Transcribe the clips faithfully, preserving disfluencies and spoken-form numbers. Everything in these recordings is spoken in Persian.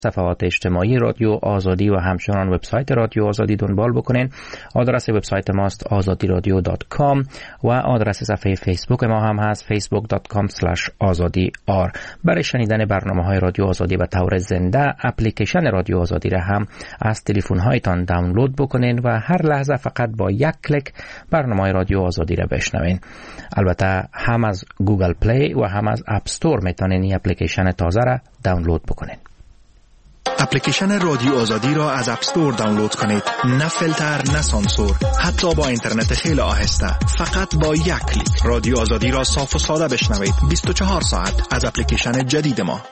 صفحات اجتماعی رادیو آزادی و همچنان وبسایت رادیو آزادی دنبال بکنین. آدرس وبسایت ماست آزادی رادیو دات کام و آدرس صفحه فیسبوک ما هم هست فیسبوک دات کام اسلش آزادی آر. برای شنیدن برنامه‌های رادیو آزادی به طور زنده اپلیکیشن رادیو آزادی را هم از تلفن‌هایتان دانلود بکنین و هر لحظه فقط با یک کلیک برنامه‌های رادیو آزادی را بشنوین. البته هم از گوگل پلی و هم از اپ استور میتونین این اپلیکیشن تازه را دانلود بکنین. اپلیکیشن رادیو آزادی را از اپ استور دانلود کنید. نه فیلتر نه سانسور، حتی با اینترنت خیلی آهسته، فقط با یک کلیک رادیو آزادی را صاف و ساده بشنوید. بیست و چهار ساعت از اپلیکیشن جدید ما.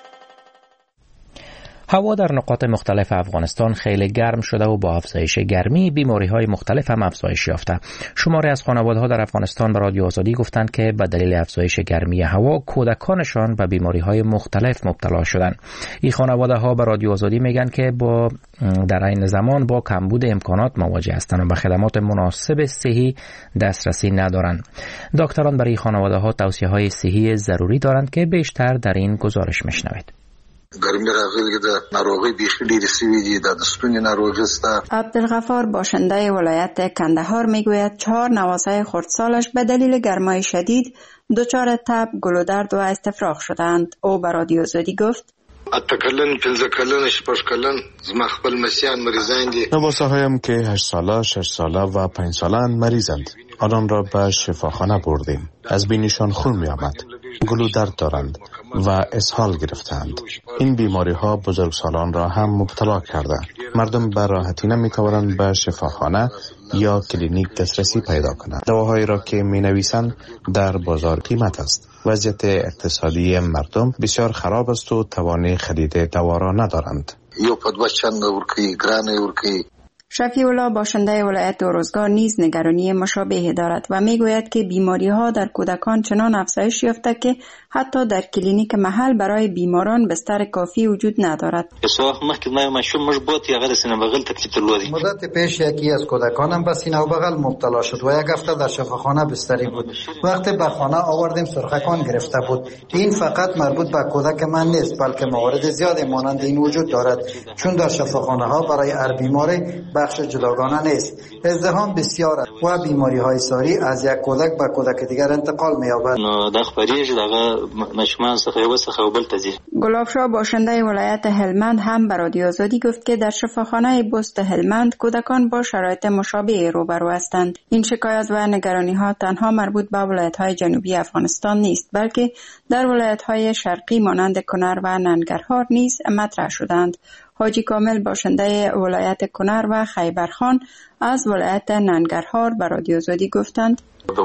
هوا در نقاط مختلف افغانستان خیلی گرم شده و با افزایش گرمی بیماری‌های مختلف هم افزایش یافته. شماری از خانواده‌ها در افغانستان به رادیو آزادی گفتند که به دلیل افزایش گرمی هوا کودکانشان به بیماری‌های مختلف مبتلا شدند. این خانواده‌ها به رادیو آزادی میگن که با در این زمان با کمبود امکانات مواجه هستند و به خدمات مناسب صحی دسترسی ندارند. دکتران برای خانواده‌ها توصیه‌های صحی ضروری دارند که بیشتر در این گزارش میشنوید. ګرمي راغلي د ناروغي بیخي ډېرې سوي دي د ستوني ناروغي سته. عبدالغفار باشنده ولایت کندهار میگوید چهار نوازه خردسالش به دلیل گرمای شدید دچار تب، گلودرد و استفراغ شدند. او به رادیو آزادی گفت اته کلن پنځه کلن شپږ کلن زما خپل مسیان مریضان دي. نوازه هایم که هشت ساله، شش ساله و پنج سالن مریضند. آنان را به شفاخانه بردیم. از بینیشان خون می آمد. گلودرد دارند و اسهال گرفتند. این بیماری ها بزرگسالان را هم مبتلا کرده. مردم به راحتی نمی توانند به شفاخانه یا کلینیک دسترسی پیدا کنند. دواهایی را که می نویسند در بازار قیمت است. وضعیت اقتصادی مردم بسیار خراب است و توان خرید دوا را ندارند. یو په دوه چنده ورکی ګرانه ورکی. شفیع الله باشنده ولایت روزگار نیز نگرانی مشابه دارد و میگوید که بیماری ها در کودکان چنان افزایش یافته که حتی در کلینیک محل برای بیماران بستر کافی وجود ندارد. مدت پیش یکی از کودکانم به سینه و بغل مبتلا شد و یک هفته در شفاخانه بستری بود. وقتی به خانه آوردیم سرخکان گرفته بود. این فقط مربوط به کودک من نیست بلکه موارد زیادی مانند این وجود دارد، چون در شفاخانه ها برای هر بیماری بخش جداگانه نیست. ازدحام بسیار است و بیماری های ساری از یک کودک به کودک دیگر انتقال می‌یابد. گلاب شاه باشنده ولایت هلمند هم به رادیو آزادی گفت که در شفاخانه بست هلمند کودکان با شرایط مشابه روبرو هستند. این شکایت و نگرانی ها تنها مربوط به ولایت های جنوبی افغانستان نیست بلکه در ولایت های شرقی مانند کنر و ننگرهار نیز مطرح شدند. حاجی کامل باشنده ولایت کنر و خیبرخان از ولایت ننگرهار به رادیو آزادی گفتند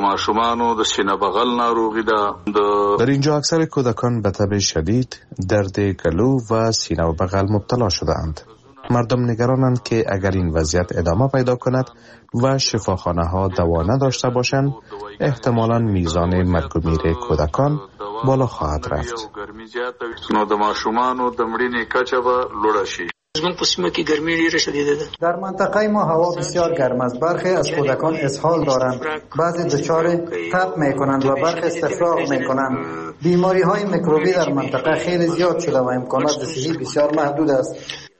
در اینجا اکثر کودکان به تب شدید، درد گلو و سینه و بغل مبتلا شده‌اند. مردم نگرانند که اگر این وضعیت ادامه پیدا کند و شفاخانه ها دوا نداشته باشند، احتمالاً میزان مرگ و میر کودکان بالا خواهد رفت. در منطقه ما هوا بسیار گرم است. برخی از کودکان اسهال دارند، بعضی دچار تب میکنند و برخی استفراغ میکنند. بیماری های میکروبی در منطقه خیلی زیاد شده و امکانات صحی بسیار محدود است.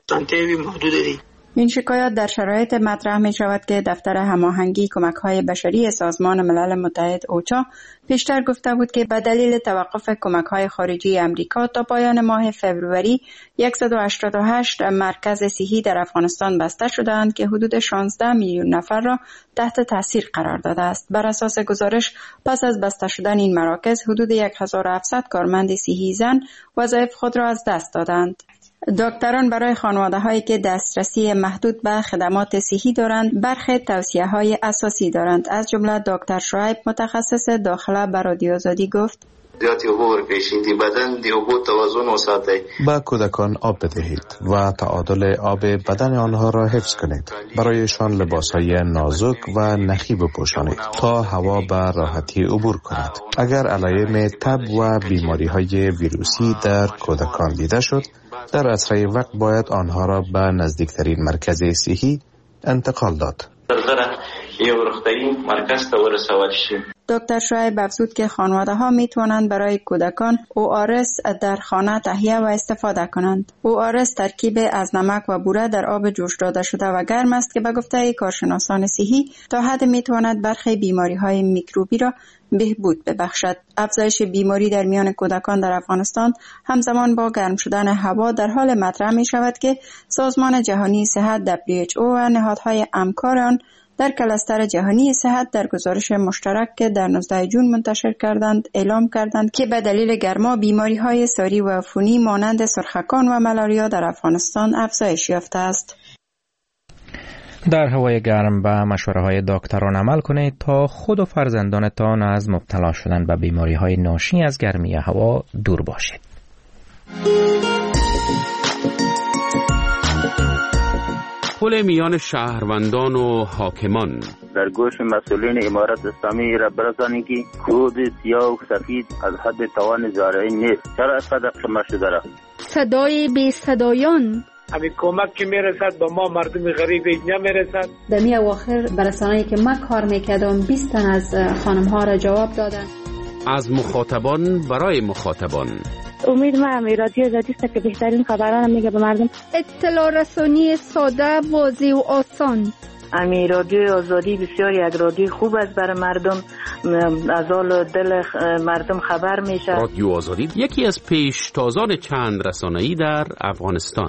این شکایات در شرایط مطرح می شود که دفتر هماهنگی کمک‌های بشری سازمان ملل متحد اوچا پیشتر گفته بود که به دلیل توقف کمک‌های خارجی امریکا تا پایان ماه فوریه صد و هشتاد و هشت مرکز صحی در افغانستان بسته شدند که حدود شانزده میلیون نفر را تحت تاثیر قرار داده است. بر اساس گزارش پس از بسته شدن این مراکز حدود هزار و هفتصد کارمند صحی زن وظایف خود را از دست دادند. دکتران برای خانواده‌هایی که دسترسی محدود به خدمات صحی دارند برخی توصیه‌های اساسی دارند. از جمله دکتر شعیب متخصص داخله به رادیو آزادی گفت زیادی اوبو ورکشید، بدن دی اوبو توازن وساتید. با کودکان آب بدهید و تعادل آب بدن آنها را حفظ کنید. برایشان لباسهای نازک و نخی بپوشانید تا هوا به راحتی عبور کند. اگر علائم تب و بیماری‌های ویروسی در کودکان دیده شد، در اسرع وقت باید آنها را به نزدیکترین مرکز صحی انتقال داد. یو روغتیايي مرکز ته ورسول شي. دکتر شعیب افزود که خانواده ها می توانند برای کودکان او آر اس در خانه تهیه و استفاده کنند. او آر اس ترکیب از نمک و بوره در آب جوش داده شده و گرم است که به گفته کارشناسان صحی تا حد می تواند برخی بیماری های میکروبی را بهبود ببخشد. افزایش بیماری در میان کودکان در افغانستان همزمان با گرم شدن هوا در حال مطرح می شود که سازمان جهانی صحت دبلیو اچ او و نهادهای همکار آن در کلستر جهانی صحت در گزارش مشترک که در نوزدهم ژوئن منتشر کردند اعلام کردند که به دلیل گرما بیماری های ساری و عفونی مانند سرخکان و ملاریا در افغانستان افزایش یافته است. در هوای گرم به مشوره‌های دکتران عمل کنید تا خود و فرزندانتان از مبتلا شدن به بیماری‌های ناشی از گرمی هوا دور باشید. پل میان شهروندان و حاکمان در گوش مسئولین امارت اسلامی را برسانید که کود سیاه و سفید از حد توان زارعی نیست. چرا اینقدر قمه شده را؟ صدای بی صدایان همین کمک که میرسد به ما مردم غریب اینجا میرسد. در می اواخر برسانه‌ای که من کار میکردم بیست تن از خانم ها را جواب دادن. از مخاطبان برای مخاطبان. امید ما امی رادیو آزادی است که بهترین خبران میگه به مردم. اطلاع رسانی ساده، واضح و آسان. امی رادیو آزادی بسیار یک رادیو خوب است برای مردم، از حال دل مردم خبر میشه. رادیو آزادی یکی از پیشتازان چند رسانه‌ای در افغانستان.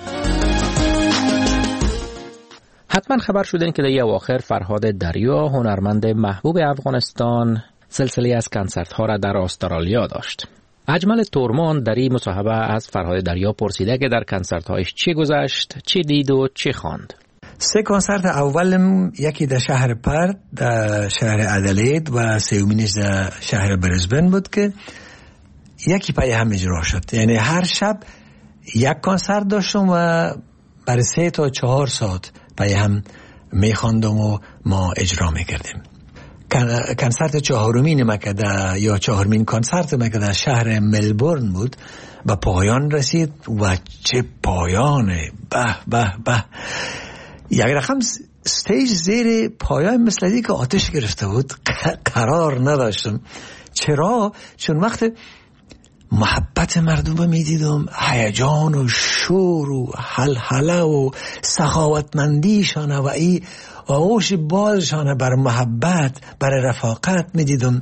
حتما خبر شدین که در اواخر فرهاد دریا، هنرمند محبوب افغانستان، سلسله از کنسرت‌ها را در استرالیا داشت. اجمل تورمان در این مصاحبه از فرهاد دریا پرسیده که در کنسرت‌هایش چی گذشت، چی دید و چی خواند. سه کنسرت اولم یکی در شهر پرت، در شهر ادلید و سومینش در شهر برزبن بود که یکی پای هم اجرا شد. یعنی هر شب یک کنسرت داشتم و برای سه تا چهار ساعت پای هم میخواندم و ما اجرا میکردیم. کنسرت چهارمین مکده یا چهارمین کنسرت مکده شهر ملبورن بود و پایان رسید و چه پایانه، به به به. یک رقم استیج زیر پایان مثل دی که آتش گرفته بود، قرار نداشتم. چرا؟ چون وقت محبت مردم رو میدیدم، هیجان و شور و حلحله و سخاوتمندیشانه و ای آغوش بازشانه بر محبت، بر رفاقت میدیدم.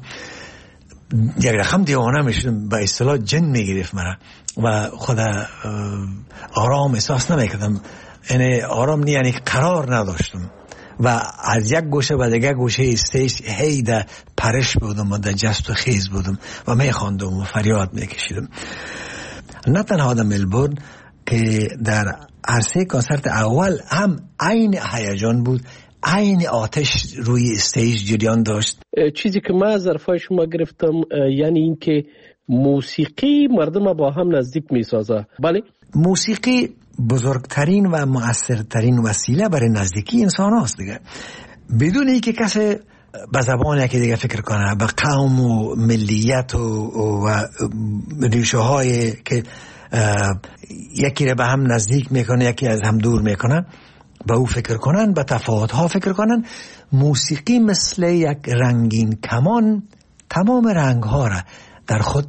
یک رقم دیوانه میشدم، به اصطلاح جن میگرفت مرا و خدا آرام احساس نمیکردم. یعنی آرام نی، یعنی قرار نداشتم و از یک گوشه به دیگه گوشه استیج هی در پرش بودم و در جست و خیز بودم و میخواندم و فریاد میکشیدم. نه تنها در ملبورن که در عرصه کنسرت اول هم عین هیجان بود، عین آتش روی استیج جریان داشت. چیزی که من از حرفای شما گرفتم یعنی این که موسیقی مردم با هم نزدیک میسازه. بله، موسیقی بزرگترین و مؤثرترین وسیله برای نزدیکی انسان هاست دیگه. بدون اینکه کسی به زبان یکی دیگه فکر کنه، به قوم و ملیت و, و ریشه های که یکی رو به هم نزدیک میکنه یکی از هم دور میکنه، به او فکر کنن، به تفاوت ها فکر کنن. موسیقی مثل یک رنگین کمان تمام رنگ ها را در خود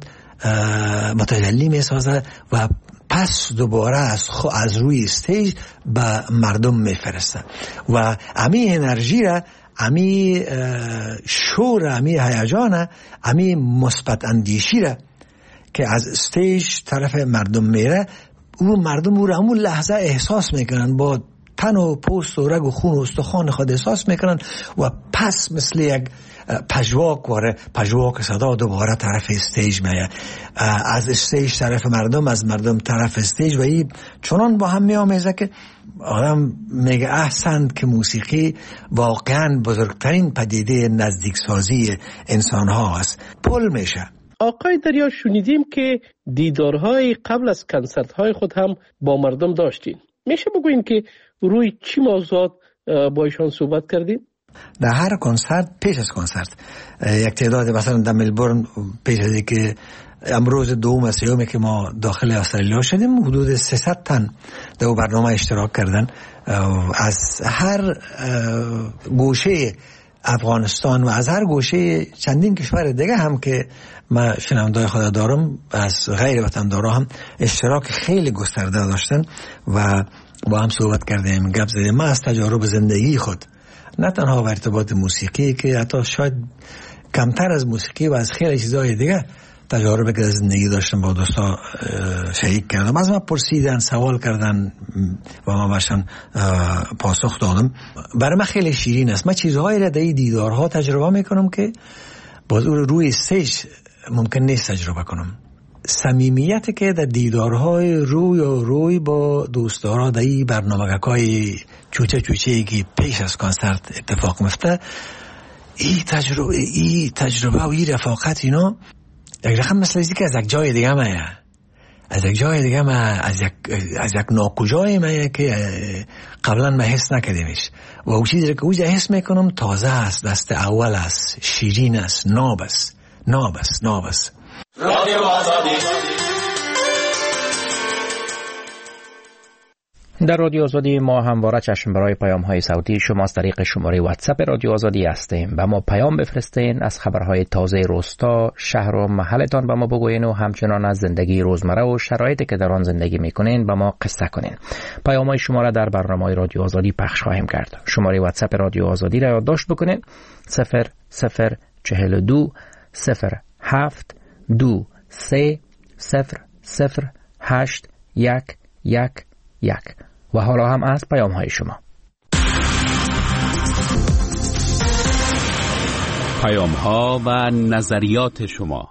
متجلی میسازه و پس دوباره از خو از روی استیج به مردم میفرسته و امی انرژی را، امی شور، امی هیجان، امی مثبت اندیشی را که از استیج طرف مردم میره، او مردم او را همون لحظه احساس میکنن، با تن و پوست و رگ و خون و استخوان خود احساس میکنن و پس مثل یک پژواک واره پژواک صدا دوباره طرف استیج میاد، از استیج طرف مردم، از مردم طرف استیج و این چنان با هم میامیزه که آدم میگه احسن که موسیقی واقعا بزرگترین پدیده نزدیک سازی انسان ها است. پل میشه. آقای دریا، شنیدیم که دیدارهای قبل از کنسرت های خود هم با مردم داشتین. میشه بگوین که روی چی موضوعات با ایشان صحبت کردین؟ در هر کنسرت، پیش از کنسرت یک تعداد، مثلا در ملبورن پیش از که امروز دوم و سیومه که ما داخل استرالیا شدیم، حدود سیصد تن در برنامه اشتراک کردن. از هر گوشه افغانستان و از هر گوشه چندین کشور دیگه هم که ما شنوندای خود دارم از غیر وطن دارا هم اشتراک خیلی گسترده داشتن و با هم صحبت کردیم، گپ زدیم. ما از تجارب زندگی خود نه تنها به ارتباط موسیقی که حتی شاید کمتر از موسیقی و از خیلی چیزای دیگه تجاربی که زندگی داشتم با دوستا شریک کردم. از ما پرسیدن، سوال کردن و ما باشن پاسخ دادم. برای من خیلی شیرین است. من چیزهایی را در این دیدارها تجربه میکنم که باز روی استیج ممکن نیست تجربه کنم. صمیمیتی که در دیدارهای روی و روی با دوستدارا در این برنامه‌های چوچه چوچه که پیش از کنسرت اتفاق میفته، این تجربه این تجربه و این رفاقت اینا یک رقم مثل ازی که از یک جای دیگه مایه از یک جای دیگه ما از یک از یک ناکجای مایه که قبلا ما حس نکردیمش و اون چیزی که اوجا حس میکنم تازه است، دست اول است، شیرین است، ناب است ناب است ناب است. رادیو آزادی. در رادیو آزادی ما همواره چشم برای پیام های صوتی شما از طریق شماره واتساپ رادیو آزادی هستیم و ما پیام بفرستین، از خبرهای تازه روستا، شهر و محلتان به ما بگوین و همچنان از زندگی روزمره و شرایطی که در آن زندگی میکنین به ما قصه کنین. پیام های شما را در برنامه رادیو آزادی پخش خواهیم کرد. شماره واتساپ رادیو آزادی را یادداشت بکنین: صفر صفر چهل و دو صفر هفت دو سه صفر صفر هشت یک یک یک. و حالا هم از پیام های شما. پیام ها و نظریات شما.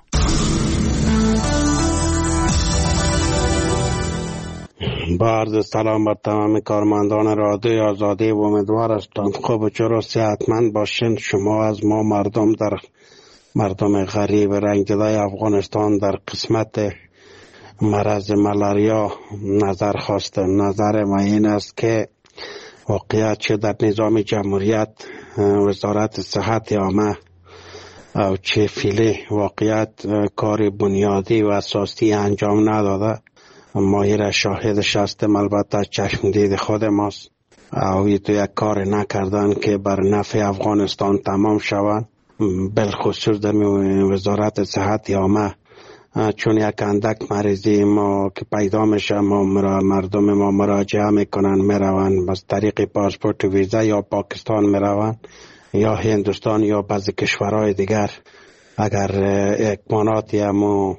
با عرض سلام بر تمام کارمندان رادیو آزادی و امیدوار هستم خوب و چرا صحتمند باشین. شما از ما مردم در مردم غریب رنگدای افغانستان در قسمت مرض ملاریا نظر خواستن. نظر ما این است که واقعیت چه در نظام جمهوریت وزارت صحت عامه او چه فیلی واقعیت کار بنیادی و اساسی انجام نداده. ما را شاهدش هستیم، البته چشم دید خود ماست. او تو یک کار نکردن که بر نفع افغانستان تمام شوند، بالخصوص در وزارت صحت عامه. چون یک اندک مریضی ما که پیدا میشه ما مردم ما مراجعه میکنن، میرون بس طریق پاسپورت و ویزا یا پاکستان میرون یا هندوستان یا بعضی کشورهای دیگر. اگر اکماناتی همو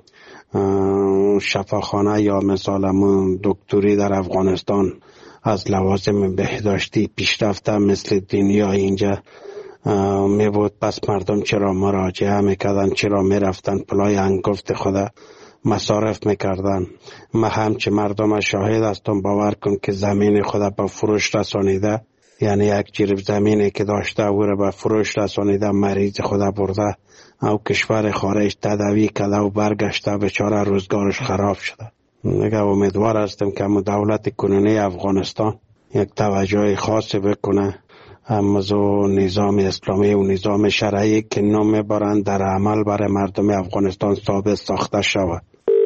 شفاخانه یا مثال همو دکتری در افغانستان از لوازم بهداشتی پیشرفته مثل دنیا اینجا می بود، پس مردم چرا مراجعه میکردن، چرا میرفتن پلای انگفت خدا مصارف میکردن. ما همچه مردم شاهد هستم، باور کن که زمین خدا به فروش رسانیده، یعنی یک جریب زمینی که داشته او را به فروش رسانیده، مریض خدا برده او کشور خارج تداوی کرده و برگشته، بیچاره روزگارش خراب شده. میگه امیدوار هستم که دولت کنونی افغانستان یک توجه خاصی بکنه امازو نظام اسلامی و نظام شرعی که نام میبرند در عمل برای مردم افغانستان ثابت ساخته شود.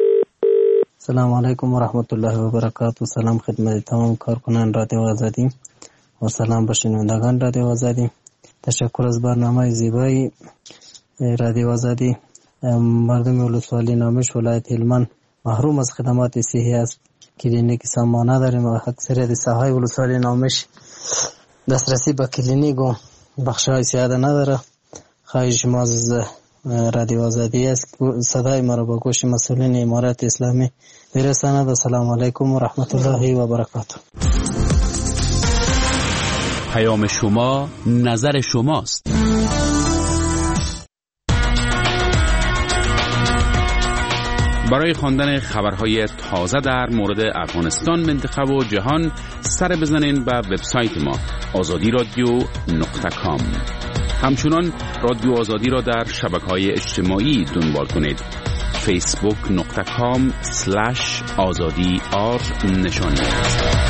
سلام علیکم و رحمت الله و برکاته. سلام خدمت تمام کارکنان رادیو آزادی و سلام به شنوندگان رادیو آزادی. تشکر از برنامه زیبای رادیو آزادی. مردم ولسوالی نامش ولایت هلمند محروم از خدمات صحی است. کلینیک سامانه داریم و اکثریت ساحای ولسوالی نامش دسترسی به کلینیک و بخش‌های سیاده نداره. خواهش ما از رادیو آزادی است صدای ما را به گوش مسئولین امارت اسلامی برساند. السلام علیکم و رحمت الله و برکاته. پیام شما نظر شماست. برای خواندن خبرهای تازه در مورد افغانستان، منطقه و جهان سر بزنین به وبسایت ما آزادی رادیو نقطه کام. همچنان رادیو آزادی را در شبکه‌های اجتماعی دنبال کنید. فیسبوک نقطه کام سلش آزادی آر نشانی است.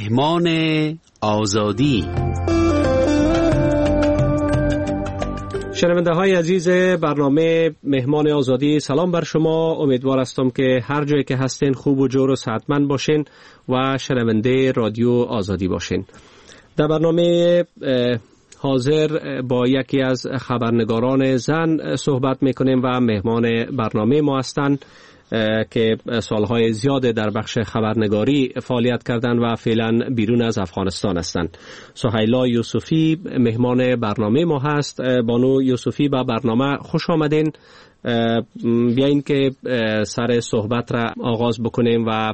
مهمان آزادی. شنونده های عزیز برنامه مهمان آزادی، سلام بر شما. امیدوار هستم که هر جایی که هستین خوب و جور و صحتمند باشین و شنونده رادیو آزادی باشین. در برنامه حاضر با یکی از خبرنگاران زن صحبت میکنیم و مهمان برنامه ما هستند که سالهای زیاد در بخش خبرنگاری فعالیت کردند و فعلا بیرون از افغانستان هستند. سهیلا یوسفی مهمان برنامه ما هست. بانو یوسفی با برنامه خوش آمدین. بیاین که سر صحبت را آغاز بکنیم و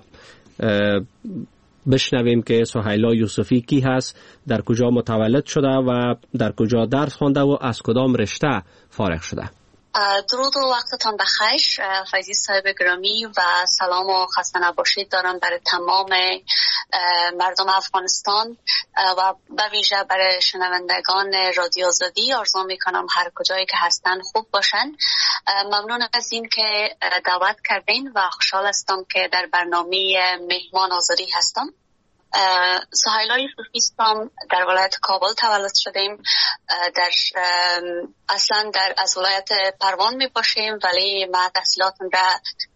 بشنویم که سهیلا یوسفی کی هست، در کجا متولد شده و در کجا درس خوانده و از کدام رشته فارغ شده. درود و وقتتان بخیر فیضی صاحب گرامی و سلام و خسته نباشید دارم برای تمام مردم افغانستان و به ویژه برای شنوندگان رادیو آزادی. آرزو میکنم هر کجایی که هستن خوب باشن. ممنون از این که دعوت کردین و خوشحال هستم که در برنامه مهمان آزادی هستم. سهیلا یوسفی هستم، در ولایت کابل تولد شدیم. در اصلا در از ولایت پروان می باشیم، ولی ما تحصیلاتم را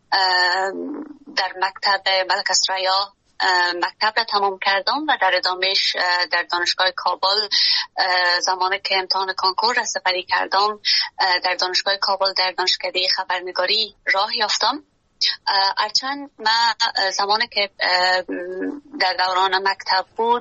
در مکتب ملک اسریا مکتب را تمام کردم و در ادامهش در دانشگاه کابل زمانی که امتحان کنکور را سپری کردم در دانشگاه کابل در دانشکده خبرنگاری راه یافتم. هرچند من زمانی که در دوران مکتب بود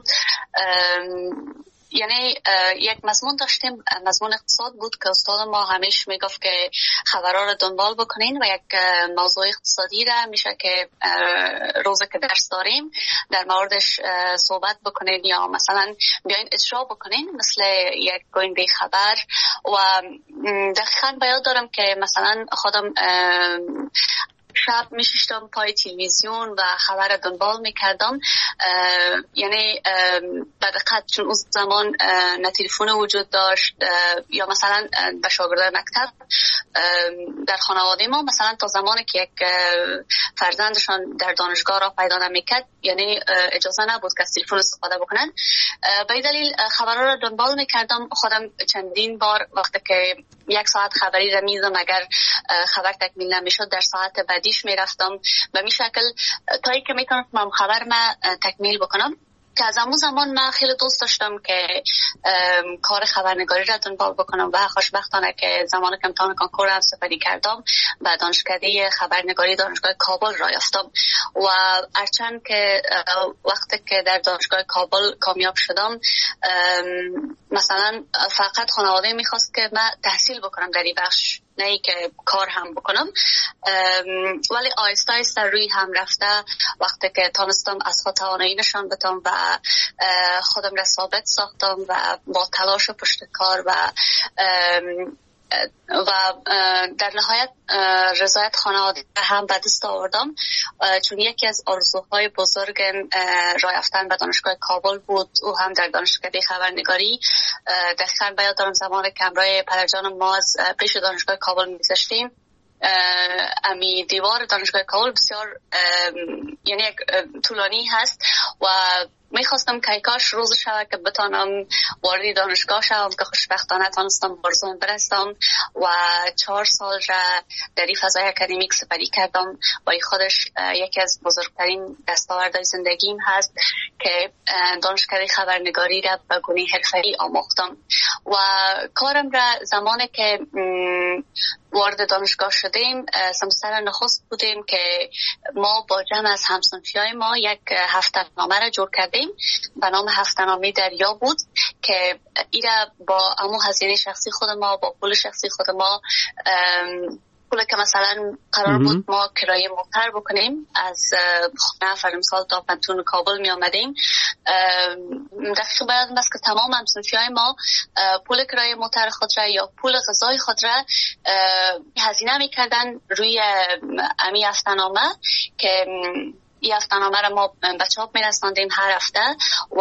یعنی یک مضمون داشتیم، مضمون اقتصاد بود که استاد ما همیشه میگفت که خبرها رو دنبال بکنین و یک موضوع اقتصادی را میشه که روزی که درس داریم در موردش صحبت بکنین یا مثلا بیاین اجرا بکنین مثل یک گوینده خبر. و دقیقاً بیاد دارم که مثلا خودم شب میشیشتم پای تلویزیون و خبر دنبال میکردم. یعنی به دقت چون اون زمان نه تلفن وجود داشت یا مثلا به شاگردای مکتب در خانواده ما مثلا تا زمانی که یک فرزندشان در دانشگاه را پیدا نمیکرد یعنی اجازه نبود که از تلفن استفاده بکنن. به این دلیل خبرها را دنبال میکردم. خودم چندین بار وقتی که یک ساعت خبری را میزم اگر خبر تکمیل نمیشد در ساعت بعدیش میرفتم به می شکل تا ای که میتونم خبر ما تکمیل بکنم. که از همون زمان من خیلی دوست داشتم که کار خبرنگاری را دنبال بکنم و خوشبختانه که زمانی که امتحان کنکور هم سپری کردم و دانشکده خبرنگاری دانشگاه کابل را یافتم. و هرچند که وقتی که در دانشگاه کابل کامیاب شدم مثلا فقط خانواده میخواست که من تحصیل بکنم در این بخش، نه ای که کار هم بکنم. ولی آیسته آیسته روی هم رفته وقتی که تانستم از خود توانایی نشان بدم و خودم را ثابت ساختم و با تلاش و پشت کار و و در نهایت رضایت خانواده هم به دست آوردم، چون یکی از آرزوهای بزرگ راه یافتن به دانشگاه کابل بود. او هم در دانشکده خبرنگاری. دقیقاً به یاد دارم زمانی که همراه پدرجانم ما از پیش دانشگاه کابل می‌گذشتیم، امی دیوار دانشگاه کابل بسیار یعنی یک طولانی هست و میخواستم که کاش روز شود که بتانم وارد دانشگاه شوم که خوشبختانه تانستم برزون برستم و چهار سال را در این فضای اکادمیک سپری کردم و این خودش یکی از بزرگترین دستاوردهای زندگیم هست که دانشکده خبرنگاری را به گونه حرفه‌ای آموختم. و کارم را زمانی که وارد دانشگاه شدیم سمستر نخست بودیم که ما با جمع از همصنفیای ما یک هفته‌نامه را جور کردیم به نام هفته‌نامه دریا بود که ایره با امو هزینه شخصی خود ما با پول شخصی خود ما پول که مثلا قرار بود ما کرایه موتر بکنیم از خونه فرمسال تا پنتون کابل می آمدیم. دقیق باید است که تمام همصنفی های ما پول کرایه موتر خود را یا پول غذای خود را هزینه می کردن روی امی هفته‌نامه که این هفته‌نامه را ما به چاپ می رساندیم هر هفته و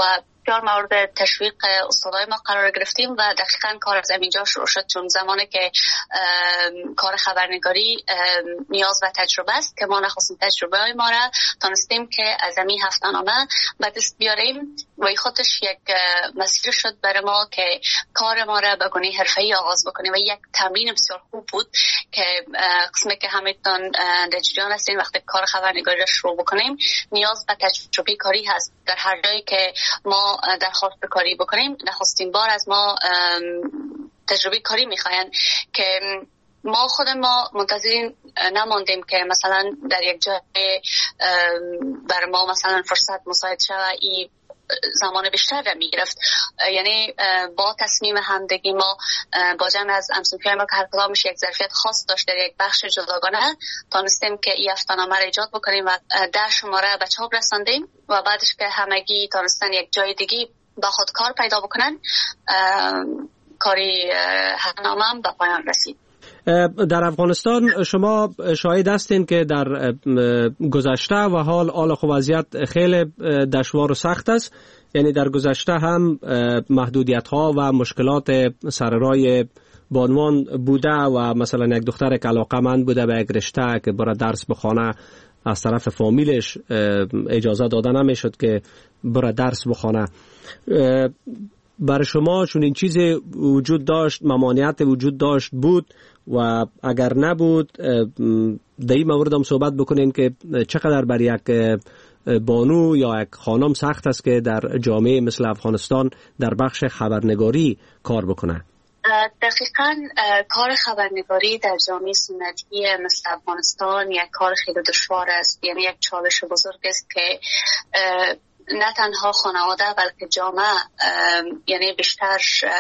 بسیار مورد تشویق استادای ما قرار گرفتیم و دقیقاً کار از اینجا شروع شد، چون زمانی که کار خبرنگاری نیاز و تجربه است که ما نخواستیم تجربه های ما را تانستیم که از این هفته‌نامه به دست بیاریم و این خودش یک مسیر شد برای ما که کار ما را به گونه حرفه‌ای آغاز بکنیم و یک تمرین بسیار خوب بود که قسمی که همتون در جریان هستین وقتی کار خبرنگاری را شروع بکنیم نیاز به تجربه کاری هست. در هر جایی که ما درخواست کاری بکنیم نخستین بار از ما تجربه کاری میخواین که ما خود ما منتظرین نماندیم که مثلا در یک جای بر ما مثلا فرصت مساعد شود ای زمان بیشتر را میگرفت. یعنی با تصمیم همدگی ما با جمع از همسوکای ما که هر کدامش یک ظرفیت خاص داشت در یک بخش جداگانه تانستیم که این هفته‌نامه را ایجاد بکنیم و در شماره به چاپ رساندیم و بعدش که همگی تانستن یک جای دیگه با خود کار پیدا بکنن کاری هفته‌نامه هم به پایان رسید. در افغانستان شما شاهد هستین که در گذشته و حال حال خو وضعیت خیلی دشوار و سخت است. یعنی در گذشته هم محدودیت ها و مشکلات سر رای بانوان بوده و مثلا یک دختر که علاقه‌مند بوده به یک رشته که برای درس بخونه از طرف فامیلش اجازه داده نمیشد که برای درس بخونه. برای شما چون این چیز وجود داشت، ممانعت وجود داشت بود و اگر نبود در این مورد هم صحبت بکنین که چقدر بر یک بانو یا یک خانم سخت است که در جامعه مثل افغانستان در بخش خبرنگاری کار بکنه؟ دقیقاً کار خبرنگاری در جامعه سنتی مثل افغانستان یک کار خیلی دشوار است. یعنی یک چالش بزرگ است که نه تنها خانواده بلکه جامعه یعنی بیشتر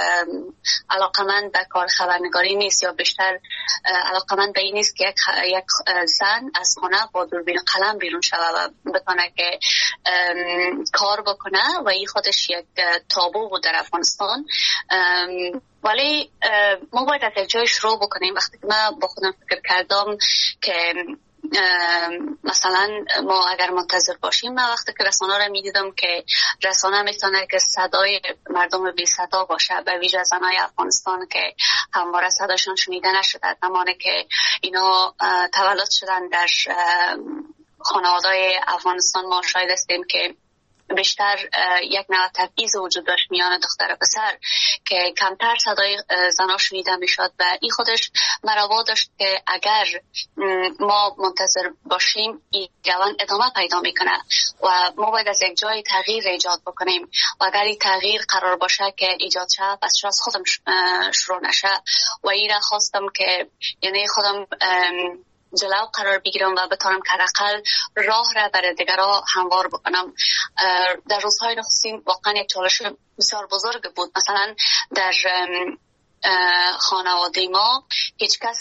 علاقمند به کار خبرنگاری نیست یا بیشتر علاقمند به این نیست که یک, یک زن از خانه با دوربین قلم بیرون شود و بتونه که کار بکنه و این خودش یک تابو بود در افغانستان. ولی ما باید از یک جای شروع بکنیم. وقتی که من با خودم فکر کردم که مثلا ما اگر منتظر باشیم، من وقتی که رسانه را میدیدم که رسانه میتونه که صدای مردم بی صدا باشه، به ویژه زنای افغانستان که همواره صداشون شنیده نشده، زمانی که اینا تولد شدن در خانواده‌های افغانستان ما شاهد هستیم که بیشتر یک نوع تبعیض وجود داشت میان دختر و پسر که کمتر صدای زنا شنیده میشد و این خودش مرا داشت که اگر ما منتظر باشیم این روند ادامه پیدا میکنه و ما باید از یک جای تغییر ایجاد بکنیم و اگر این تغییر قرار باشه که ایجاد شه پس از خودم شروع نشه و این را خواستم که یعنی خودم جلو قرار بگیرم و بتونم که حداقل راه را برای دیگران هموار بکنم. در روزهای نخستین واقعا یک چالش بسیار بزرگ بود. مثلا در خانواده ما هیچ کس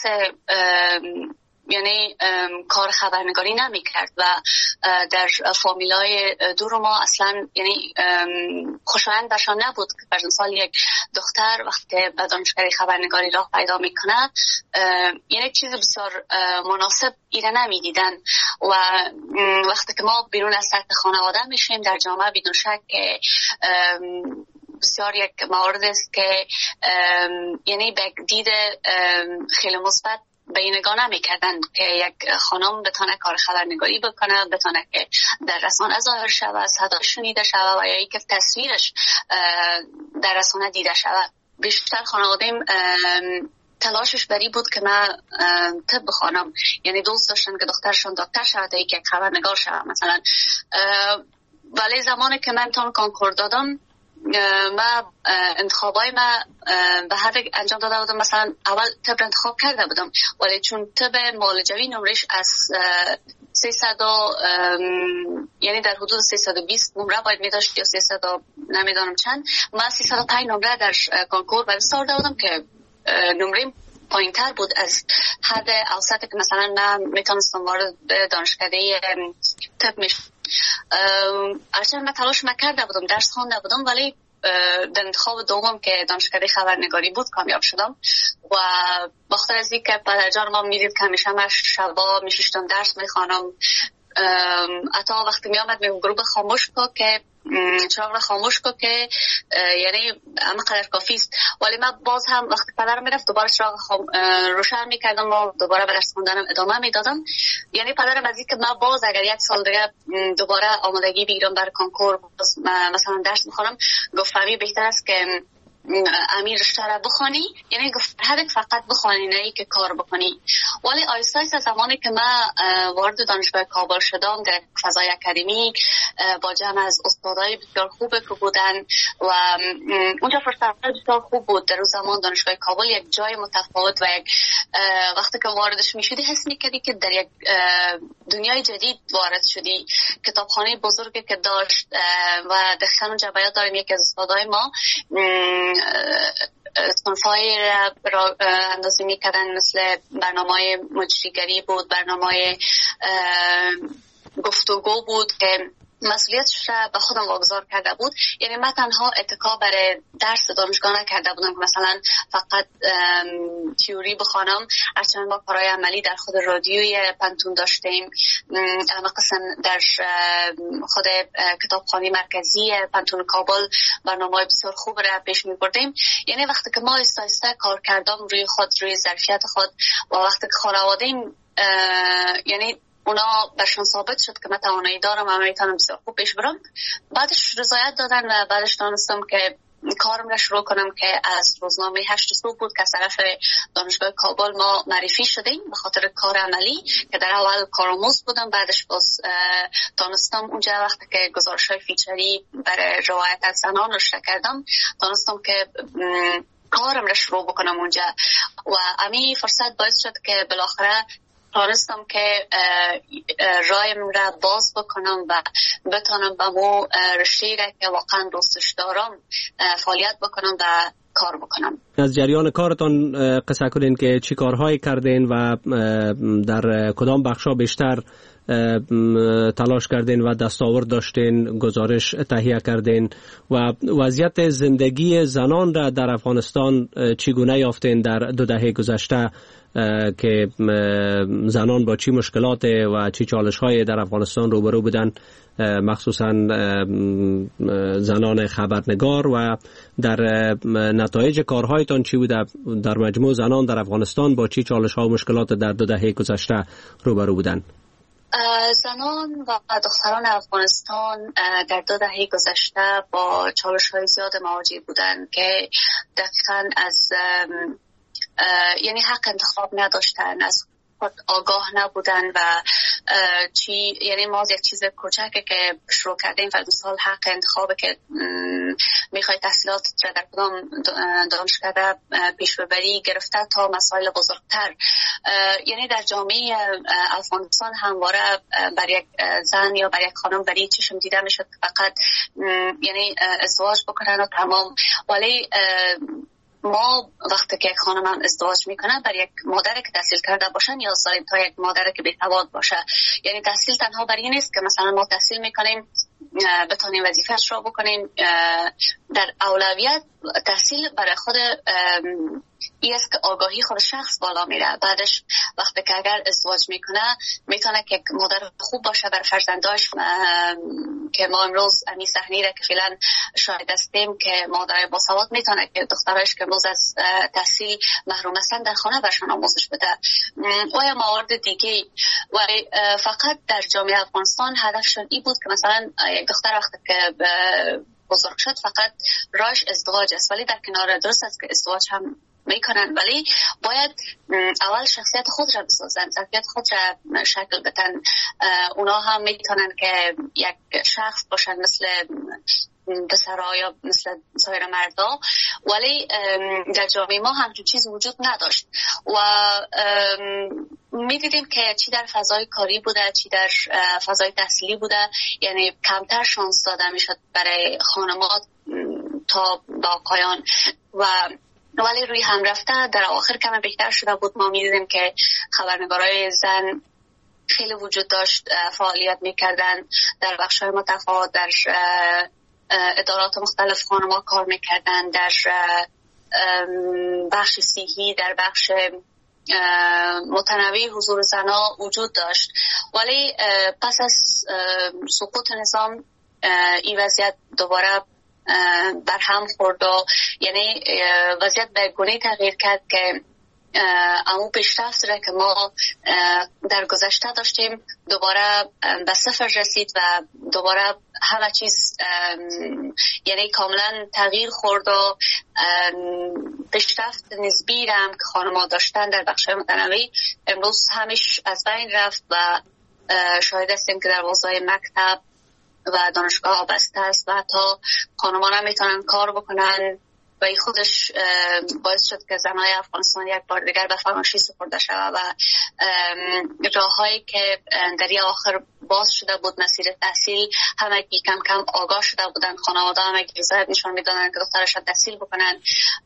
یعنی کار خبرنگاری نمی کرد و در فامیلای دور ما اصلا یعنی خوشایند برشان نبود که بر مثال یک دختر وقتی به دانشگاه خبرنگاری راه پیدا میکنه یعنی چیز بسیار مناسب ایره نمی دیدن و وقتی که ما بیرون از سطح خانواده میشیم در جامعه بدون شک که بسیار یک مورد است که یعنی به دید خیلی مثبت بینگانه میکردن که یک خانم بتونه کار خبرنگاری بکنه، بتونه که در رسانه ظاهر شود، صدا شنیده شود و یا اینکه تصویرش در رسانه دیده شود. بیشتر خانواده‌ام تلاشش بری بود که من طب بخوانم، یعنی دوست داشتن که دخترشون دکتر شود تا اینکه خبرنگار شود مثلا. ولی زمانی که من تون کنکور دادم ما انتخابای ما به هر انجام داده بودم، مثلا اول طب انتخاب کرده بودم ولی چون طب معالجوی نمرش از سیصد یعنی در حدود سیصد و بیست نمره باید می داشت یا سیصد نمیدانم چند، من سیصد و پنج نمره در کنکور باید سارده بودم که نمره پایین تر بود از حد اوسطی که مثلا من میتونستم وارد دانشکده طب میشم. ارچند من تلاش کرده بودم، درس خوانده بودم ولی در انتخاب دوم که دانشکده خبرنگاری بود کامیاب شدم و بخاطر از اینکه پدرجان ما میدید که همیشه من شبا میشیشتم درس میخوانم حتی وقتی می آمد میگم گروه خاموش کو که چراغ را خاموش کو که یعنی اما قدر کافی است. ولی من باز هم وقتی پدرم میرفت دوباره چراغ خام... روشن میکردم و دوباره به درس خوندنم ادامه میدادم. یعنی پدرم از اینکه من باز اگر یک سال دیگه دوباره آمادگی بگیرم برای کنکور مثلا درس میخونم، گفت فهمی بهتر است که امیر رشته را بخوانی، یعنی گفت هدف فقط بخوانی نه که کار بکنی. ولی آیسته آیسته زمانی که من وارد دانشگاه کابل شدم در فضای اکادمیک با جمع از استادای بسیار خوب که بودن و اونجا فرصت بسیار خوب بود. در اون زمان دانشگاه کابل یک جای متفاوت و یک وقتی که واردش میشدی حس میکردی که در یک دنیای جدید وارد شدی. کتابخانه بزرگی که داشت و دقیقاً اونجا بیاد داریم یکی از استادای ما صنفای را اندازی می کردن، مثل برنامه مجریگری بود، برنامه گفتگو بود که مسئولیتش را به خودم واگذار کرده بود. یعنی من تنها اتکا برای درس دانشگاه نکرده بودم که مثلا فقط تیوری بخوانم، هرچند با کارهای عملی در خود رادیوی پنتون داشتیم، مثلا در خود کتابخانه مرکزی پنتون کابل برنامه بسیار خوب را پیش می بردیم. یعنی وقتی که ما آهسته آهسته کار کردم روی خود، روی ظرفیت خود و وقتی که خانواده یعنی اونا برشان ثابت شد که من توانایی دارم و میتونم بسیار خوب پیش برم، بعدش رضایت دادن و بعدش دانستم که کارم را شروع کنم که از روزنامه هشت صبح بود که از طرف دانشگاه کابل ما معرفی شدیم به خاطر کار عملی که در اول کارآموز بودم. بعدش باز دانستم اونجا وقتی که گزارش‌های فیچری برای روایت از زنان نشر کردم، دانستم که کارم را شروع بکنم اونجا و امی فرصت باعث شد که بالاخره تانستم که رایم را باز بکنم و بتانم به مو رشته را که واقعا دوستش دارم فعالیت بکنم و کار بکنم. از جریان کارتان قصه کنین که چی کارهایی کردین و در کدام بخشا بیشتر تلاش کردین و دستاورد داشتین، گزارش تهیه کردین و وضعیت زندگی زنان را در افغانستان چگونه یافتین در دو دهه گذشته که زنان با چی مشکلات و چی چالش‌های در افغانستان روبرو بودن، مخصوصا زنان خبرنگار، و در نتایج کارهایتان چی بوده؟ در مجموع زنان در افغانستان با چی چالش‌ها و مشکلات در دو دهه گذشته روبرو بودن؟ زنان و دختران افغانستان در دو دهه گذشته با چالش‌های زیاد مواجه بودند که دقیقاً از یعنی حق انتخاب نداشتن، از خود آگاه نبودن و چی یعنی ما یک چیز کوچکه که شروع کردیم و مثال حق انتخابه که میخوای تحصیلات را در کدام دانشکده پیش ببری گرفته تا مسائل بزرگتر. یعنی در جامعه افغانستان همواره بر یک زن یا بر یک خانم بری چشم دیده میشد فقط یعنی ازدواج بکنن و تمام. ولی ما وقتی که یک خانم هم ازدواج میکنه بر یک مادر که تحصیل کرده باشن یا ظالم تا یک مادر که بی‌سواد باشه. یعنی تحصیل تنها بر این نیست که مثلا ما تحصیل میکنیم بتونیم وظیفه‌اش رو بکنیم، در اولویت تحصیل برای خود این است که آگاهی خود شخص بالا میره. بعدش وقتی که اگر ازدواج میکنه میتونه که مادر خوب باشه بر فرزنداش، که ما امروز امی صحنه را که فعلا شاهد هستیم که مادر باسواد میتونه که دخترایش که امروز از تحصیل محروم هستن در خانه برشان آموزش بده و یا موارد دیگه. و فقط در جامعه افغانستان هدفشون این بود که مثلا یک دختر وقتی که بزرگ شد فقط راهش ازدواج است، ولی در کنار درست است که ازدواج هم میکنن، ولی باید اول شخصیت خود را بسازن، ظرفیت خود را شکل بدن. اونا هم میتونن که یک شخص باشن مثل پسرها یا مثل سایر مردا، ولی در جامعه ما همچون چیز وجود نداشت و میدیدیم که چی در فضای کاری بوده چی در فضای تحصیلی بوده، یعنی کمتر شانس داده میشد برای خانمات تا با آقایان و ولی روی هم رفته در آخر کم بهتر شده بود. ما میدیدیم که خبرنگارای زن خیلی وجود داشت، فعالیت میکردن در بخش‌های متفاوت، در ادارات مختلف خانم‌ها کار میکردن، در بخش صحی، در بخش متنوع حضور زنها وجود داشت، ولی پس از سقوط نظام این وضعیت دوباره بر هم خورد و یعنی وضعیت به گونه تغییر کرد که اما پیشرفت را که ما در گذشته داشتیم دوباره به صفر رسید و دوباره همه چیز یعنی کاملا تغییر خورد و پیشرفت نسبی را هم که خانم‌ها داشتن در بخش‌های متنوع امروز همش از بین رفت و شاهد هستیم که در حوزه مکتب و دانشگاه بسته است و حتی خانم‌ها هم میتونن کار بکنن و این خودش باعث شد که زنای افغانستان یک بار دیگر به فراموشی سپرده شود و راههایی که در این آخر باز شده بود مسیر تحصیل همه که کم کم آگاه شده بودن، خانواده همه که رضایت نشان میدادن که دخترش تحصیل بکنن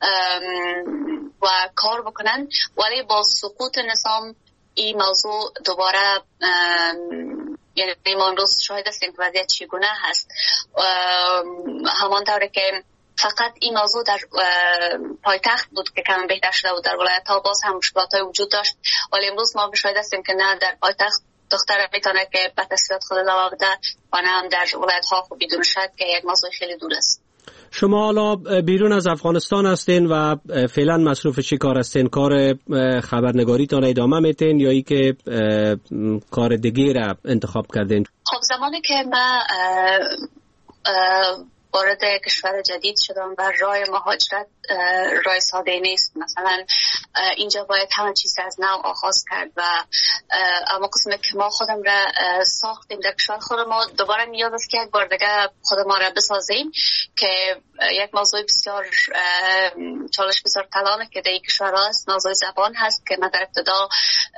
و کار بکنن، ولی با سقوط نظام این موضوع دوباره یعنی ما امروز شاهد هستیم که وضعیت چگونه هست. همانطوره که فقط این موضوع در پایتخت بود که کم بهتر شده بود، در ولایت ها باز هم مشکلات های وجود داشت، ولی امروز ما شاهد هستیم که نه در پایتخت دختر میتونه که به تحصیلات خود ادامه بده و نه هم در ولایت ها خب بدون شک که یک موضوع خیلی دور است. شما حالا بیرون از افغانستان هستین و فعلا مصروف چی کار هستین؟ کار خبرنگاری تان ادامه میتین یا ای که کار دیگه را انتخاب کردین؟ خب زمانی که ما وارد کشور جدید شدم و راه مهاجرت راه ساده نیست، مثلا اینجا باید همه چیز از نو آغاز کرد و اما قسمت که ما خودم را ساختیم در کشور خود ما دوباره نیاز است که یک بار دیگه خود ما را بسازیم که یک موضوع بسیار چالش بسیار کلانه که در این کشور هست موضوع زبان هست که من در ابتدا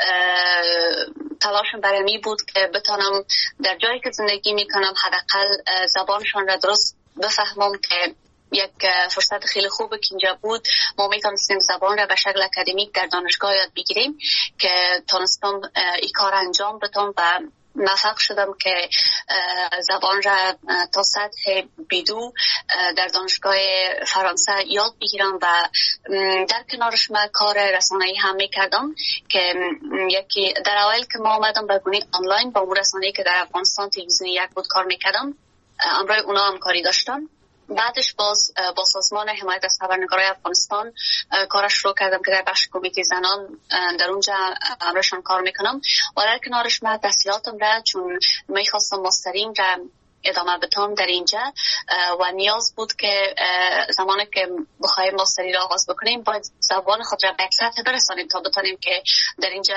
تلاشم برای می بود که بتانم در جایی که زندگی میکنم حداقل زبانشان را درست بفهمم که یک فرصت خیلی خوبه که اینجا بود ما میتونستیم زبان را به شکل اکادمیک در دانشگاه یاد بگیریم که تونستم این کار انجام بدم و موفق شدم که زبان را تا سطح بیدو در دانشگاه فرانسه یاد بگیرم و در کنارش من کار رسانه‌ای هم میکردم که یکی در اول که ما آمدم به گونه آنلاین با اون رسانه‌ای که در افغانستان تلویزیون یک بود کار میکردم امروز اونا هم کاری داشتم. بعدش باز با سازمان حمایت از خبرنگارای افغانستان کارش شروع کردم که در بخش کمیته زنان در اونجا امروزشان کار میکنم و در کنارش من تحصیلاتم را چون میخواستم ماسترین را ادامه بدم در اینجا و نیاز بود که زمانی که بخوایم ماستری را آغاز بکنیم باید زبان خود را به یک سطح برسانیم تا بتانیم که در اینجا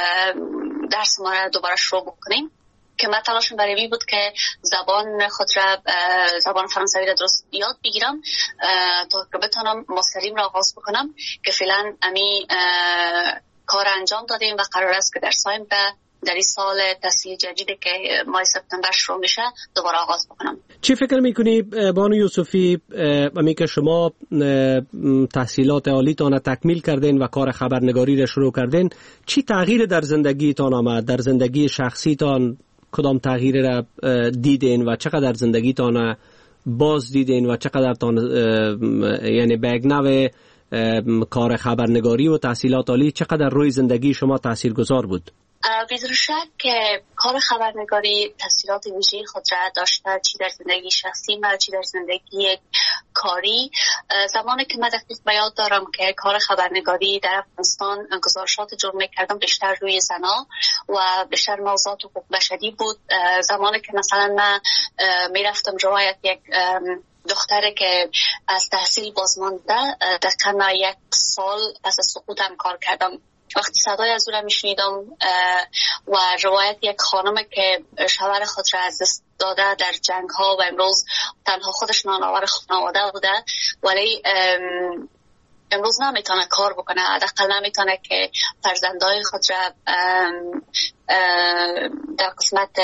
درس ما را دوباره شروع بکنیم که من تلاشم برای این بود که زبان خود را زبان فرانسوی را درست یاد بگیرم تا که بتونم ماستریم را آغاز بکنم که فعلا امی کار انجام دادیم و قرار است که در سایمبر در این سال تحصیل جدیدی که ماه سپتامبر شروع میشه دوباره آغاز بکنم. چی فکر میکنی بانو یوسفی امی که شما تحصیلات عالیتان تکمیل کردین و کار خبرنگاری را شروع کردین، چی تغییر در زندگیتان آمد؟ در زندگی شخصیتان کدام تغییر را دیدین و چقدر زندگیتان باز دیدین و چقدر تان یعنی به یک نوع کار خبرنگاری و تحصیلات عالی چقدر روی زندگی شما تاثیرگذار بود؟ بدون شک که کار خبرنگاری تاثیرات ویژه‌ای خود را داشته، چی در زندگی شخصی من چی در زندگی کاری. زمانی که من دقیق به یاد دارم که کار خبرنگاری در افغانستان گزارشات جور می‌کردم بیشتر روی زنا و بیشتر موضوعات حقوق بشری بود. زمانی که مثلا من میرفتم روایت یک دختره که از تحصیل بازمانده دقیقا یک سال پس از سقوطم کار کردم، وقتی صدای از او را میشنیدم و روایت یک خانم که شوهر خود را از دست داده در جنگ ها و امروز تنها خودش نانآور خانواده بوده ولی امروز نمیتونه کار بکنه، حداقل نمیتونه که فرزندای خود را در قسمت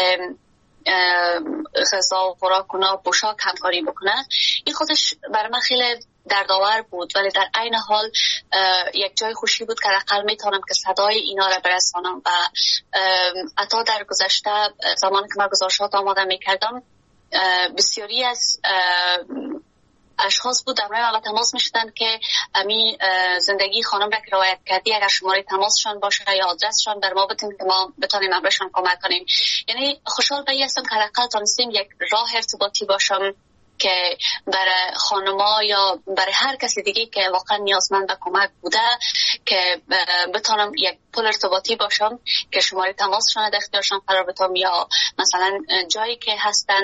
غذا و خوراک و پوشاک همکاری بکنه. این خودش برای من خیلی دردآور بود ولی در عین حال یک جای خوشی بود که حداقل میتونم که صدای اینا را برسانم و حتی در گذشته زمانی که من گزارشات آماده میکردم بسیاری از اشخاص بود در ما تماس میشدن که امی زندگی خانم را که روایت کردی اگر شماره تماسشان باشه یا آدرسشان در ما بتونیم که ما بتونیم امرشان کمک کنیم. یعنی خوشحال به هستم که حداقل تونستیم یک راه ارتباطی باشم که برای خانما یا برای هر کسی دیگه که واقعا نیازمند به کمک بوده که بتونم یک پل ارتباطی باشم که شماره تماسشان در اختیارشان قرار بدم یا مثلا جایی که هستن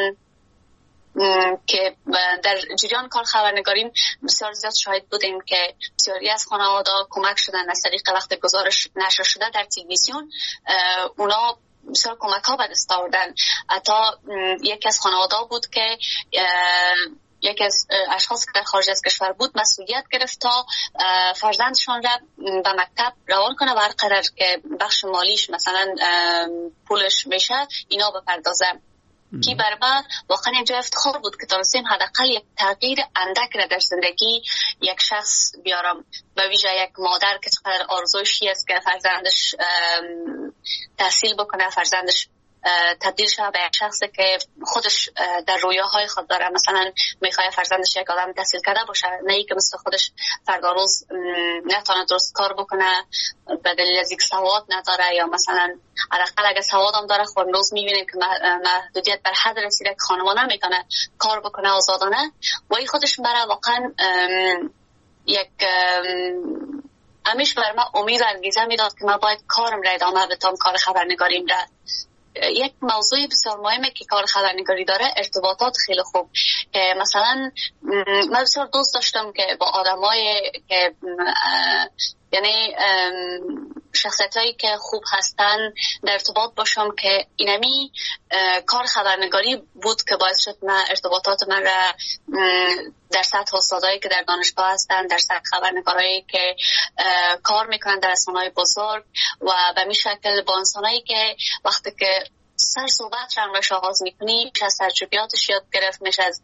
که در جریان کار خبرنگاریم بسیار زیاد شاهد بودیم که بسیاری از خانواده کمک شدن از طریق وقت گزارش نشر شده در تلویزیون، اونا بسیار کمک ها به دست آوردن. حتی یکی از خانواده بود که یکی از اشخاص که در خارج از کشور بود مسئولیت گرفت تا فرزندشان را به مکتب روان کنه و هر قدر که بخش مالیش مثلا پولش میشه اینا بپردازه. کی برای واقعا اینجا افتخار بود که تونستیم حداقل یک تغییر اندک را در زندگی یک شخص بیارم، به ویژه یک مادر که چقدر آرزویشی است که فرزندش تحصیل بکنه، فرزندش تبدیل شده به یک شخصی که خودش در رویاهای خود داره، مثلا میخواد فرزندش یک آدم تحصیل کرده باشه، نه ای که مثل خودش فردا روز نتونه درست کار بکنه به دلیل از اینکه سواد نداره، یا مثلا حداقل اگه سواد هم داره خود روز میبینیم که محدودیت بر حد رسیده که خانم نمیتونه کار بکنه آزادانه، و این خودش برای واقعا یک همیشه بر من امید انگیزه میداد که من باید کارم را ادامه بدم، کار خبرنگاریم را. یک موضوع بسیار مهمه که کار خبرنگاری داره ارتباطات خیلی خوب. مثلا من بسیار دوست داشتم که با آدمای که یعنی شخصیت هایی که خوب هستن در ارتباط باشم که اینمی کار خبرنگاری بود که باعث شد من ارتباطات من را در سطح استادایی که در دانشگاه هستن، در سطح خبرنگارایی که کار میکنن در رسانه‌های بزرگ و به می شکل با انسانایی که وقتی که سر صحبت را روش آغاز میکنی میشه از تجربیاتش یاد گرفت، میشه از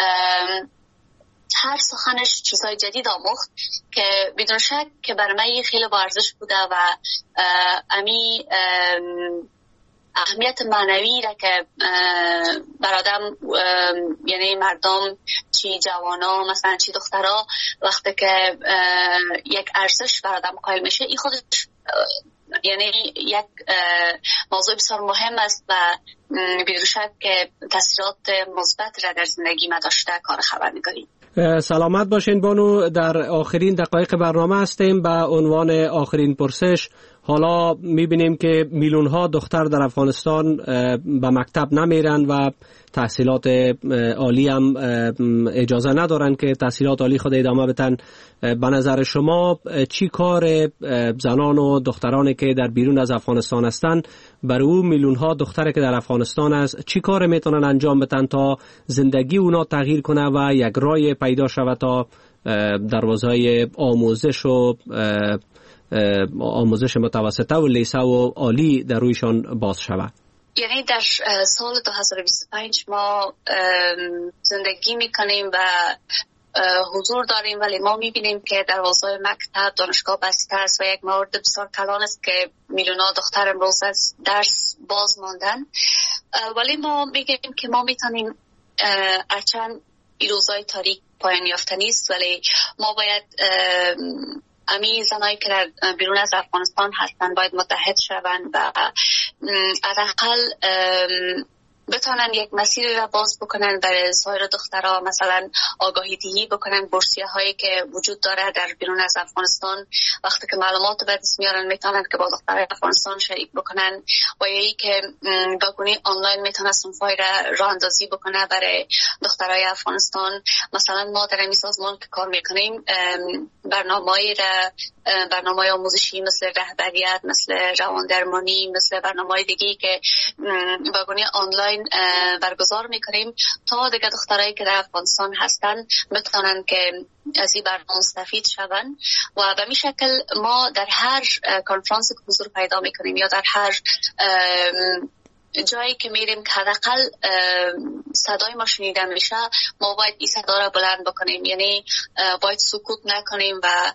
هر سخنش چیزهای جدید آموخت که بدون شک که برای من خیلی با ارزش بوده و امی اهمیت معنوی را که برادم یعنی مردم چی جوانا مثلا چی دخترها وقتی که یک ارزش برادم قائل میشه این خودش یعنی یک موضوع بسیار مهم است و بدون شک که تاثیرات مثبت را در زندگی ما داشته کار خبرنگاری. سلامت باشین بانو، در آخرین دقایق برنامه هستیم. به عنوان آخرین پرسش، حالا میبینیم که میلیون ها دختر در افغانستان به مکتب نمیرن و تحصیلات عالی هم اجازه ندارن که تحصیلات عالی خود ادامه بدن. به نظر شما چی کار زنان و دخترانی که در بیرون از افغانستان هستن برای اون میلیون ها دختری که در افغانستان است چی کار میتونن انجام بدن تا زندگی اونا تغییر کنه و یک راه پیدا شود تا دروازهای آموزش و آموزش متوسطه و لیسه و عالی در رویشان باز شود؟ یعنی در سال دو هزار و بیست و پنج ما زندگی میکنیم و حضور داریم، ولی ما میبینیم که دروازه‌های مکتب دانشگاه بسته است و یک مورد بسیار کلان است که میلیون‌ها دختر امروز از درس باز ماندن. ولی ما میگیم که ما میتونیم هرچند این روزهای تاریک پایان یافته نیست، ولی ما باید امی زنایی که در بیرون از افغانستان هستن باید متحد شوند و حداقل بتونن یک مسیر را باز بکنن برای سایر دخترها، مثلا آگاهی دهی بکنن بورسیه هایی که وجود داره در بیرون از افغانستان، وقتی که معلومات به دست میارن میتونن که با دخترای افغانستان شریک بکنن و یکی که باگونی آنلاین میتونن صنفای را راه اندازی بکنه برای دخترای افغانستان. مثلا ما در این سازمان که کار میکنیم برنامه‌ای را برنامه آموزشی مثل رهبریت، مثل رواندرمانی، مثل برنامه‌های دیگه که باگونی آنلاین برگزار میکنیم تا دیگه دخترایی که در افغانستان هستن بتونن که از این برنامه مستفید شون و به می شکل ما در هر کنفرانس که حضور پیدا میکنیم یا در هر جایی که میریم که حداقل صدای ما شنیده میشه ما باید این صدا را بلند بکنیم، یعنی باید سکوت نکنیم و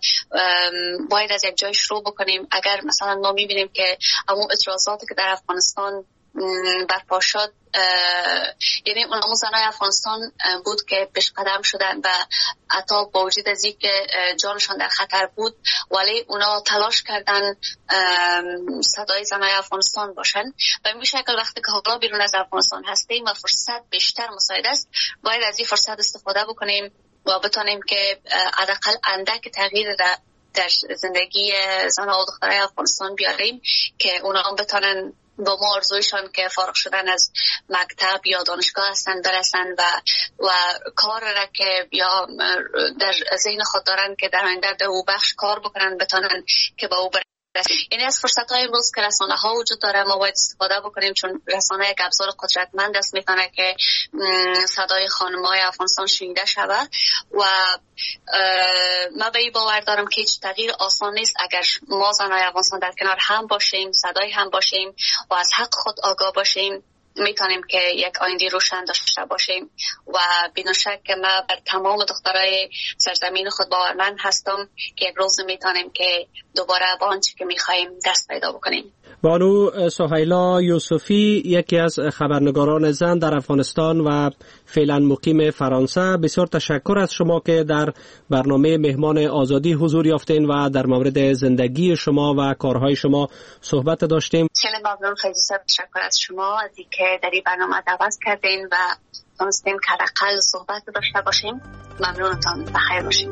باید از یک جای شروع بکنیم. اگر مثلا ما میبینیم که همون اعتراضاتی که در افغانستان برپا شد، یعنی اون زنای افغانستان بود که پیش قدم شدن و حتی با وجود از اینکه جانشان در خطر بود ولی اونا تلاش کردن صدای زنای افغانستان باشن و این شکل وقتی که حالا بیرون از افغانستان هستیم و فرصت بیشتر مساعد است باید از این فرصت استفاده بکنیم و بتونیم که حداقل اندک تغییر در زندگی زن و دخترای افغانستان بیاریم که اونا هم بتونن با ما ارزویشان که فارغ شدن از مکتب یا دانشگاه هستن برسن و و کار را که یا در ذهن خود دارن که در آینده در او بخش کار بکنن بتونن که با او برسن. یعنی از فرصت های امروز که رسانه ها وجود داره ما باید استفاده بکنیم چون رسانه یک ابزار قدرتمند است میتونه که صدای خانم های افغانستان شنیده شود و ما به این باور دارم که هیچ تغییر آسان نیست اگر ما زنای افغانستان در کنار هم باشیم، صدای هم باشیم و از حق خود آگاه باشیم میتونیم که یک آینده روشن داشته باشیم و بدون شک که ما بر تمام دخترای سرزمین خود باورمند هستم که یک روز میتونیم که دوباره با آنچه که میخوایم دست پیدا بکنیم. بانو سهیلا یوسفی یکی از خبرنگاران زن در افغانستان و فعلا مقیم فرانسه، بسیار تشکر از شما که در برنامه مهمان آزادی حضور یافتین و در مورد زندگی شما و کارهای شما صحبت داشتیم. خیلی ممنون، خیلی تشکر از شما از اینکه در این برنامه دعوت کردین و تونستیم که حداقل صحبت داشته باشیم. ممنونتان، بخیر باشیم.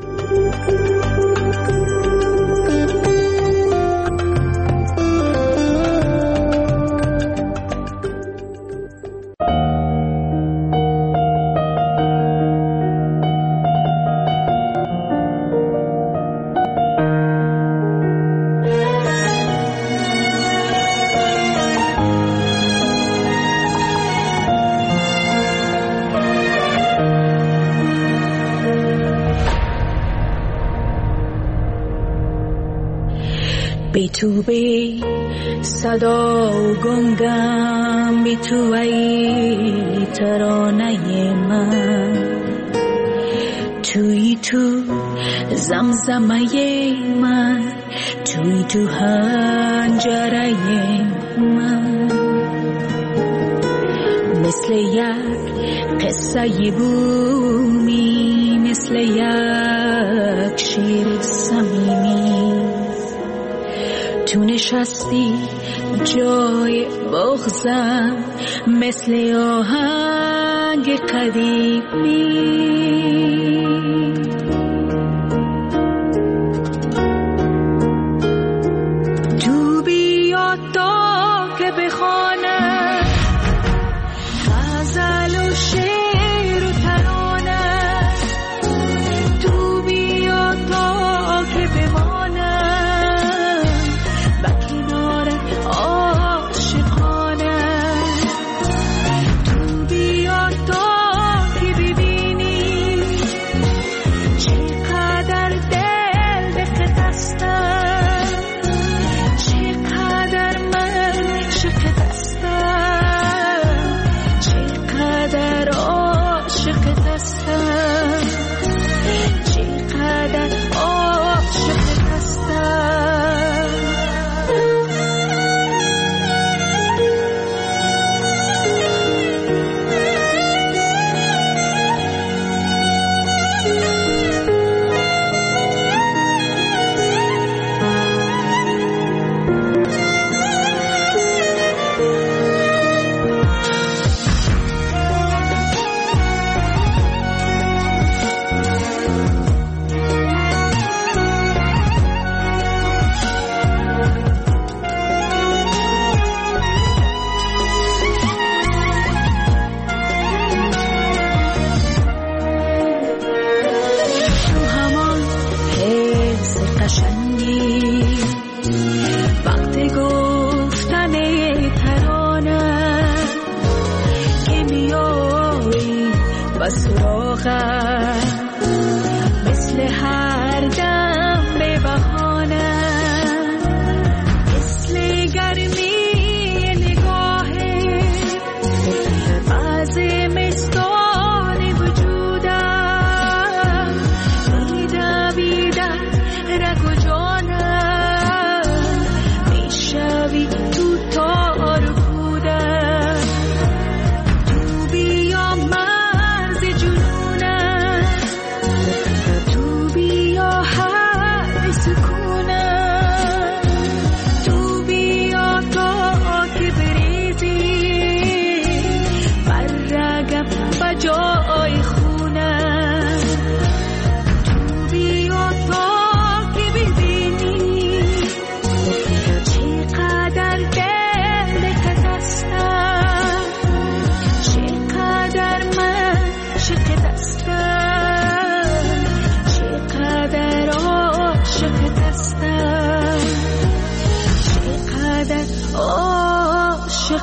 بی تو بی صدا و گنگم، بی تو ای ترانه من، توی تو زمزمه من، توی تو هنجره من، مثل یک قصه بومی، مثل یک شیر صمیمی، تو نشستی جای بغضم، مثل آهنگ قدیمی، تو بیا تا که بخوانم غزل و شعر و ترانه، تو بیا تا که بمانم چقدر عاشق هستم.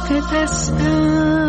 شکستم